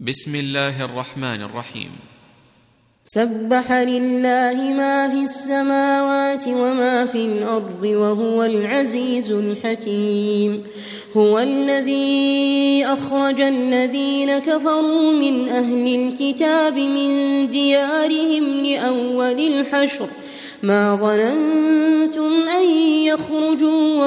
بسم الله الرحمن الرحيم. سبح لله ما في السماوات وما في الأرض وهو العزيز الحكيم. هو الذي أخرج الذين كفروا من أهل الكتاب من ديارهم لأول الحشر ما ظننتم أن يخرجوا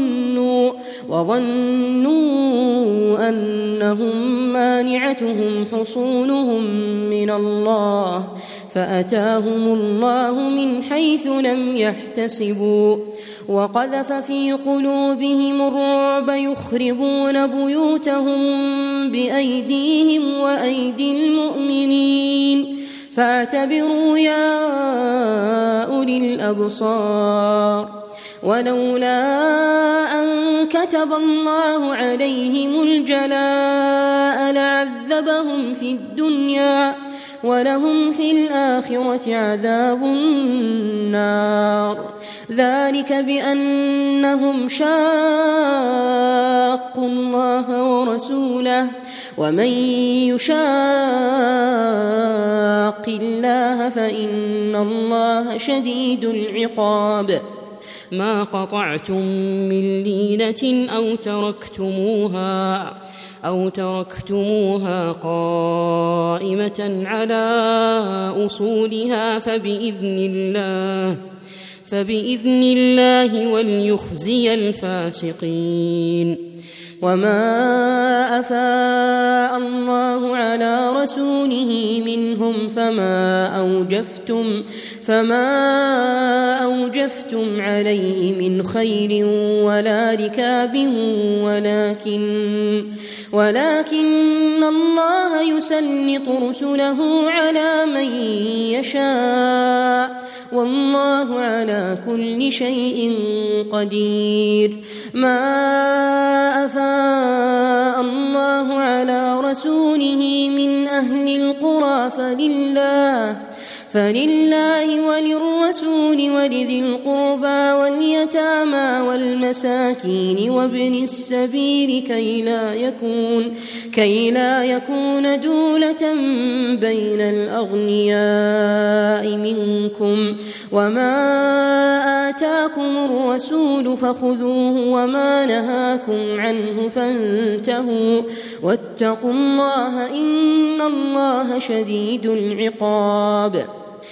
وظنوا أنهم مانعتهم حصونهم من الله فأتاهم الله من حيث لم يحتسبوا وقذف في قلوبهم الرعب يخربون بيوتهم بأيديهم وأيدي المؤمنين فاعتبروا يا أولي الأبصار. ولولا أن كتب الله عليهم الجلاء لعذبهم في الدنيا ولهم في الآخرة عذاب النار ذلك بأنهم شاقوا الله ورسوله ومن يشاق الله فإن الله شديد العقاب. ما قطعتم من لينة أو تركتموها قائمة على أصولها فبإذن الله وليخزي الفاسقين. وما أفاء الله على رسوله منهم فما أوجفتم عليه من خيل ولا ركاب ولكن الله يسلط رسله على من يشاء والله على كل شيء قدير. ما أفاء الله على رسوله من أهل القرى فلله وللرسول ولذي القربى واليتامى والمساكين وابن السبيل كي لا يكون دولة بين الأغنياء منكم. وما آتاكم الرسول فخذوه وما نهاكم عنه فانتهوا واتقوا الله إن الله شديد العقاب.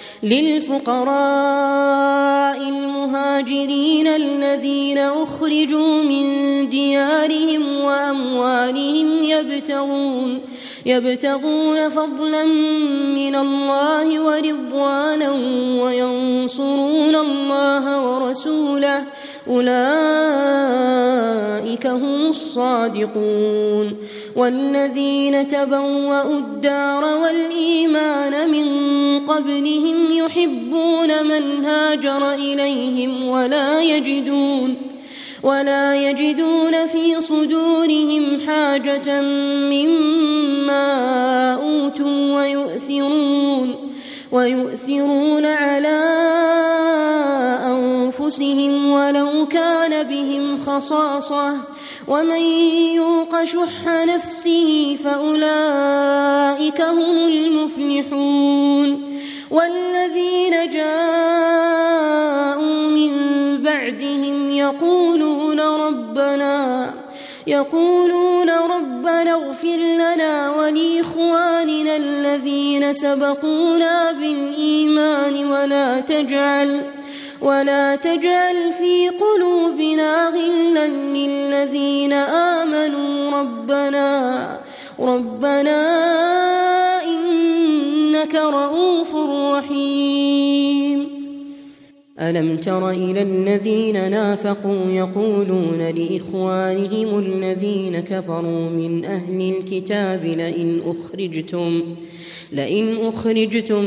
للفقراء المهاجرين الذين أخرجوا من ديارهم وأموالهم يبتغون فضلا من الله ورضوانا وينصرون الله ورسوله أولئك هم الصادقون. والذين تبوأوا الدار والإيمان من قبلهم يحبون من هاجر إليهم ولا يجدون في صدورهم حاجة مما أوتوا ويؤثرون على أنفسهم ولو كان بهم خصاصة ومن يوق شح نفسه فأولئك هم المفلحون. والذين جاءوا من بعدهم يقولون ربنا اغفر لنا ولإخواننا الذين سبقونا بالإيمان ولا تجعل في قلوبنا غلا للذين آمنوا ربنا إنك رؤوف رحيم. ألم تر إلى الذين نافقوا يقولون لإخوانهم الذين كفروا من أهل الكتاب لئن أخرجتم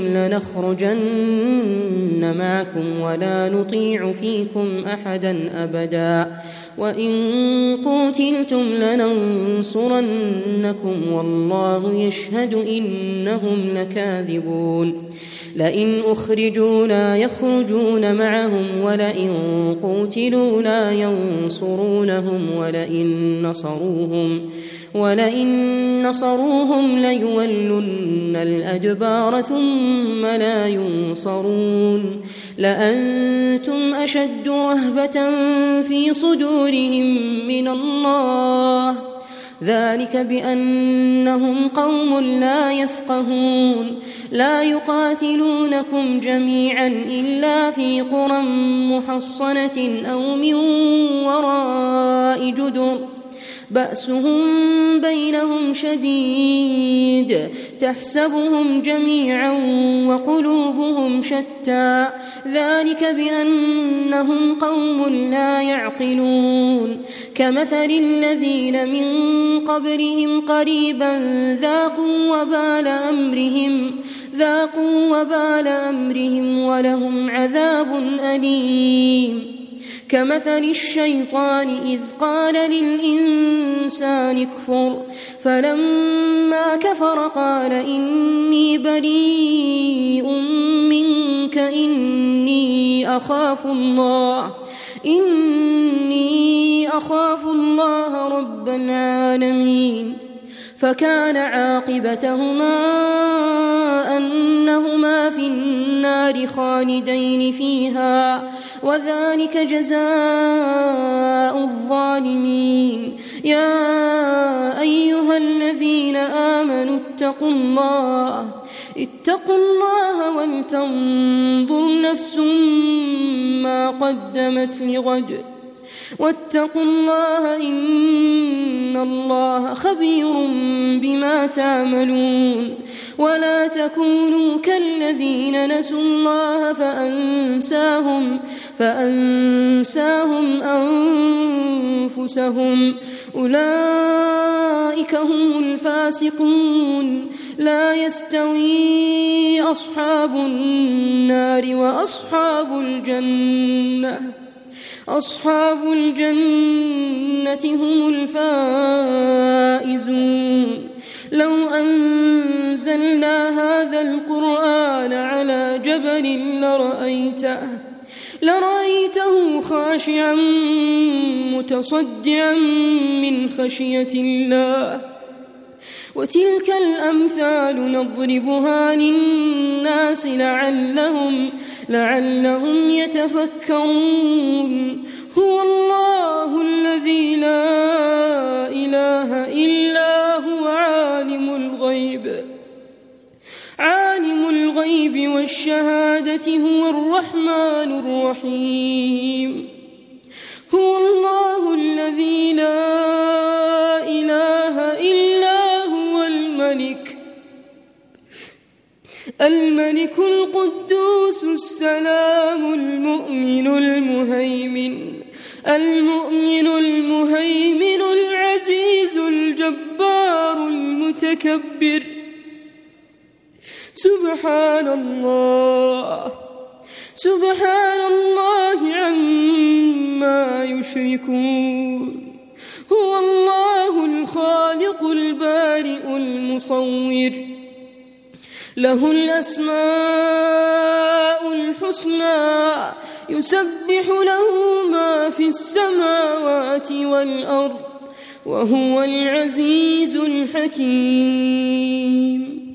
لنخرجن معكم ولا نطيع فيكم أحدا أبدا وإن قتلتم لننصرنكم والله يشهد إنهم لكاذبون. لئن أخرجوا لا يخرجون معهم ولئن قتلوا لا ينصرونهم ولئن نصروهم ليولن الأدبار ثم لا ينصرون لأنتم أشد رهبة في صدورهم من الله ذلك بأنهم قوم لا يفقهون لا يقاتلونكم جميعا إلا في قرى محصنة أو من وراء جدر بأسهم بينهم شديد تحسبهم جميعا وقلوبهم شتى ذلك بأنهم قوم لا يعقلون كمثل الذين من قبلهم قريبا ذاقوا وبال أمرهم ولهم عذاب أليم كمثل الشيطان إذ قال للإنسان اكفر فلما كفر قال إني بريء منك إني أخاف الله رب العالمين فكان عاقبتهما أنهما في النار خالدين فيها وذلك جزاء الظالمين يا أيها الذين آمنوا اتقوا الله ولتنظر نفس ما قدمت لغد واتقوا الله إن الله خبير بما تعملون ولا تكونوا كالذين نسوا الله فأنساهم أنفسهم أولئك هم الفاسقون لا يستوي أصحاب النار وأصحاب الجنة هم الفائزون لو أنزلنا هذا القرآن على جبل لرأيته خاشعا متصدعا من خشية الله وتلك الأمثال نضربها للناس لعلهم يتفكرون هو الله الذي لا إله إلا هو عالم الغيب والشهادة هو الرحمن الرحيم هو الله الذي لا إله إلا هو الملك القدوس السلام المؤمن المهيمن العزيز الجبار المتكبر سبحان الله عما يشركون هو الله الخالق البارئ المصور له الأسماء الحسنى يسبح له ما في السماوات والأرض وهو العزيز الحكيم